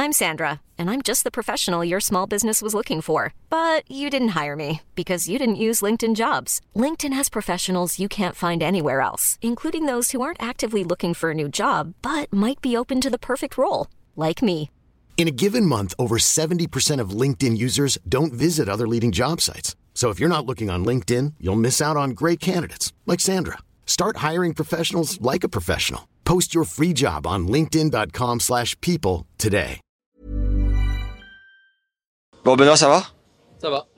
I'm Sandra, and I'm just the professional your small business was looking for. But you didn't hire me because you didn't use LinkedIn Jobs. LinkedIn has professionals you can't find anywhere else, including those who aren't actively looking for a new job, but might be open to the perfect role, like me. In a given month, over 70% of LinkedIn users don't visit other leading job sites. So if you're not looking on LinkedIn, you'll miss out on great candidates like Sandra. Start hiring professionals like a professional. Post your free job on linkedin.com/people today. Bon Benoît, ça va? Ça va.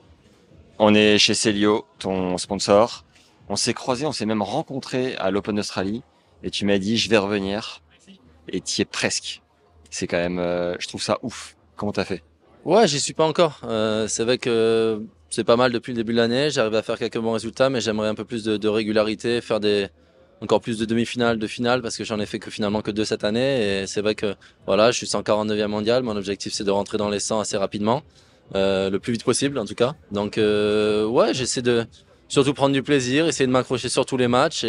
On est chez Célio, ton sponsor. On s'est croisés, on s'est même rencontrés à l'Open d'Australie. Et tu m'as dit, je vais revenir. Et t'y es presque. C'est quand même, je trouve ça ouf. Comment t'as fait? Ouais, j'y suis pas encore. C'est vrai que c'est pas mal depuis le début de l'année. J'arrive à faire quelques bons résultats, mais j'aimerais un peu plus de régularité, faire encore plus de demi-finales, de finales, parce que j'en ai fait finalement que 2 cette année. Et c'est vrai que voilà, je suis 149e mondial. Mon objectif, c'est de rentrer dans les 100 assez rapidement, le plus vite possible en tout cas. Donc ouais, j'essaie de surtout prendre du plaisir, essayer de m'accrocher sur tous les matchs.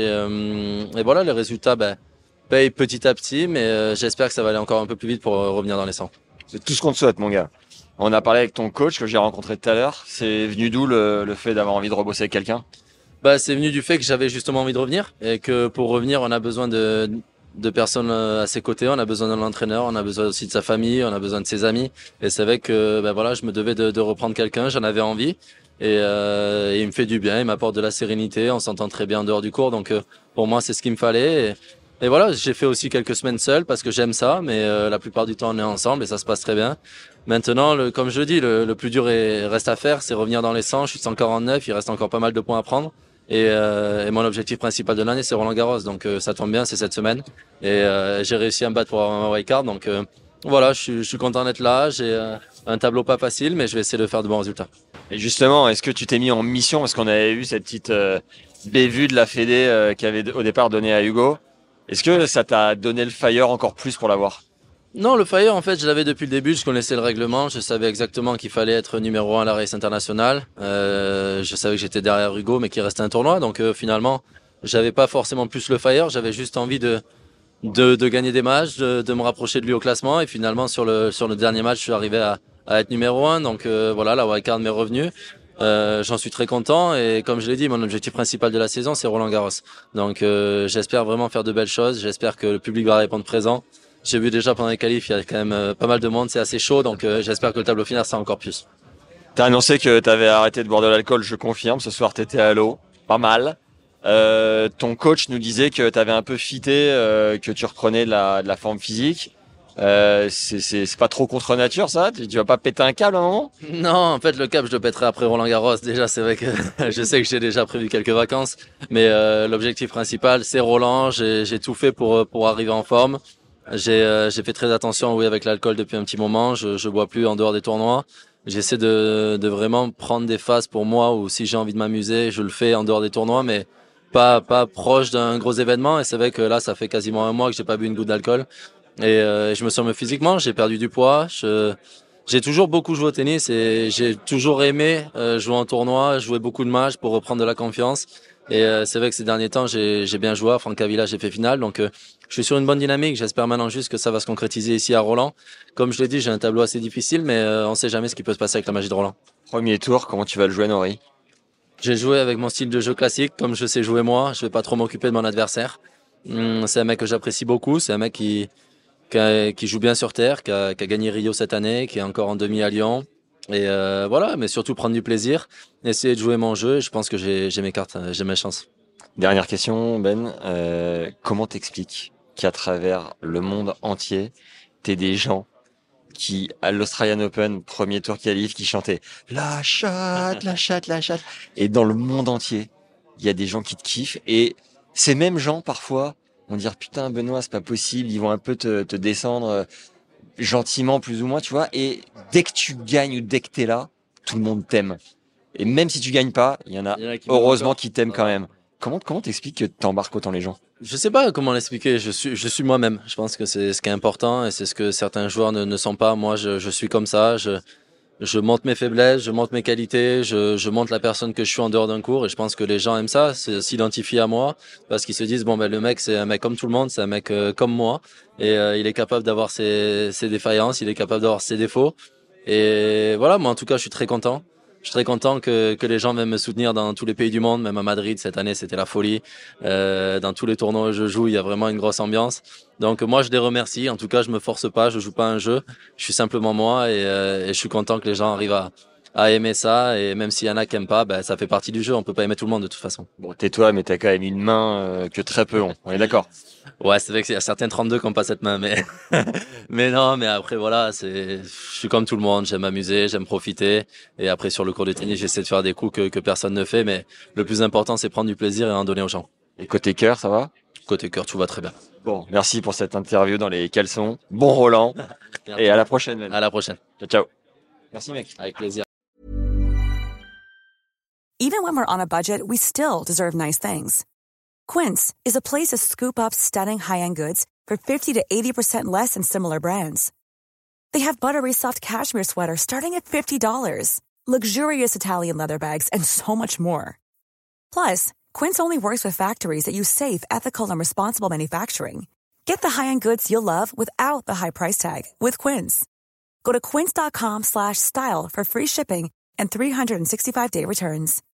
Et voilà, les résultats payent petit à petit, mais j'espère que ça va aller encore un peu plus vite pour revenir dans les 100. C'est tout ce qu'on te souhaite, mon gars. On a parlé avec ton coach que j'ai rencontré tout à l'heure. C'est venu d'où le fait d'avoir envie de rebosser avec quelqu'un? C'est venu du fait que j'avais justement envie de revenir et que pour revenir, on a besoin de personnes à ses côtés, on a besoin d'un entraîneur, on a besoin aussi de sa famille, on a besoin de ses amis. Et c'est vrai que voilà, je me devais de reprendre quelqu'un, j'en avais envie et il me fait du bien, il m'apporte de la sérénité, on s'entend très bien en dehors du cours, donc pour moi c'est ce qu'il me fallait. Et voilà, j'ai fait aussi quelques semaines seul parce que j'aime ça, mais la plupart du temps on est ensemble et ça se passe très bien. Maintenant, comme je dis, le plus dur reste à faire, c'est revenir dans les 100. Je suis 149, il reste encore pas mal de points à prendre. Et mon objectif principal de l'année, c'est Roland-Garros. Donc ça tombe bien, c'est cette semaine. Et j'ai réussi à me battre pour avoir un wildcard. Donc voilà, je suis content d'être là. J'ai un tableau pas facile, mais je vais essayer de faire de bons résultats. Et justement, est-ce que tu t'es mis en mission? Parce qu'on avait eu cette petite bévue de la Fédé qui avait au départ donné à Hugo. Est-ce que ça t'a donné le fire encore plus pour l'avoir? Non, le fire, en fait, je l'avais depuis le début. Je connaissais le règlement. Je savais exactement qu'il fallait être numéro 1 à la race internationale. Je savais que j'étais derrière Hugo, mais qu'il restait un tournoi. Donc, finalement, j'avais pas forcément plus le fire. J'avais juste envie de gagner des matchs, de me rapprocher de lui au classement. Et finalement, sur le dernier match, je suis arrivé à être numéro 1. Donc, voilà, la wildcard m'est revenue. J'en suis très content. Et comme je l'ai dit, mon objectif principal de la saison, c'est Roland-Garros. Donc, j'espère vraiment faire de belles choses. J'espère que le public va répondre présent. J'ai vu déjà pendant les qualifs, il y a quand même pas mal de monde, c'est assez chaud, donc j'espère que le tableau final sera encore plus. T'as annoncé que t'avais arrêté de boire de l'alcool, je confirme. Ce soir, t'étais à l'eau, pas mal. Ton coach nous disait que t'avais un peu fité, que tu reprenais de la forme physique. C'est pas trop contre nature, ça? Tu vas pas péter un câble à un moment? Non, en fait, le câble, je le pèterai après Roland-Garros. Déjà, c'est vrai que je sais que j'ai déjà prévu quelques vacances, mais l'objectif principal, c'est Roland. J'ai tout fait pour arriver en forme. J'ai fait très attention, oui, avec l'alcool depuis un petit moment. Je bois plus en dehors des tournois. J'essaie de vraiment prendre des phases pour moi où si j'ai envie de m'amuser, je le fais en dehors des tournois, mais pas proche d'un gros événement. Et c'est vrai que là, ça fait quasiment un mois que j'ai pas bu une goutte d'alcool. Et je me sens mieux physiquement. J'ai perdu du poids. J'ai toujours beaucoup joué au tennis et j'ai toujours aimé jouer en tournoi, jouer beaucoup de matchs pour reprendre de la confiance. Et c'est vrai que ces derniers temps, j'ai bien joué. À Francavilla, j'ai fait finale. Donc, je suis sur une bonne dynamique. J'espère maintenant juste que ça va se concrétiser ici à Roland. Comme je l'ai dit, j'ai un tableau assez difficile, mais on sait jamais ce qui peut se passer avec la magie de Roland. Premier tour, comment tu vas le jouer, Nori? J'ai joué avec mon style de jeu classique, comme je sais jouer moi. Je vais pas trop m'occuper de mon adversaire. C'est un mec que j'apprécie beaucoup. C'est un mec qui joue bien sur terre, qui a gagné Rio cette année, qui est encore en demi à Lyon. Et voilà, mais surtout prendre du plaisir, essayer de jouer mon jeu. Et je pense que j'ai mes cartes, j'ai mes chances. Dernière question, Ben. Comment t'expliques qu'à travers le monde entier, t'es des gens qui, à l'Australian Open, premier tour qualif, qui chantaient la chatte, la chatte, la chatte. Et dans le monde entier, il y a des gens qui te kiffent. Et ces mêmes gens, parfois, vont dire putain, Benoît, c'est pas possible. Ils vont un peu te descendre gentiment, plus ou moins, tu vois. Et dès que tu gagnes ou dès que t'es là, tout le monde t'aime. Et même si tu gagnes pas, il y en a heureusement qui t'aiment quand même. Comment t'expliques que t'embarques autant les gens? Je sais pas comment l'expliquer. Je suis moi-même. Je pense que c'est ce qui est important et c'est ce que certains joueurs ne sont pas. Moi, je suis comme ça. je montre mes faiblesses, je montre mes qualités, je montre la personne que je suis en dehors d'un cours et je pense que les gens aiment ça, s'identifient à moi parce qu'ils se disent bon ben le mec c'est un mec comme tout le monde, c'est un mec comme moi et il est capable d'avoir ses défaillances, il est capable d'avoir ses défauts et voilà, moi en tout cas je suis très content. Je suis très content que les gens viennent me soutenir dans tous les pays du monde, même à Madrid cette année c'était la folie. Dans tous les tournois où je joue, il y a vraiment une grosse ambiance. Donc moi je les remercie. En tout cas je me force pas, je joue pas un jeu, je suis simplement moi et je suis content que les gens arrivent à aimer ça et même s'il y en a qui aiment pas, ben ça fait partie du jeu. On peut pas aimer tout le monde de toute façon. Bon, tais-toi, mais t'as quand même une main que très peu ont. On est d'accord? Ouais, c'est vrai qu'il y a certains 32 qui n'ont pas cette main, mais mais non, mais après voilà, je suis comme tout le monde, j'aime m'amuser, j'aime profiter, et après sur le court de tennis, j'essaie de faire des coups que personne ne fait, mais le plus important c'est prendre du plaisir et en donner aux gens. Et côté cœur, ça va? Côté cœur, tout va très bien. Bon, merci pour cette interview dans les caleçons. Bon Roland. Et à la prochaine, Ben. À la prochaine. Ciao, ciao. Merci, mec. Avec plaisir. Even when we're on a budget, we still deserve nice things. Quince is a place to scoop up stunning high-end goods for 50 to 80% less than similar brands. They have buttery soft cashmere sweaters starting at $50, luxurious Italian leather bags, and so much more. Plus, Quince only works with factories that use safe, ethical, and responsible manufacturing. Get the high-end goods you'll love without the high price tag with Quince. Go to quince.com/style for free shipping and 365-day returns.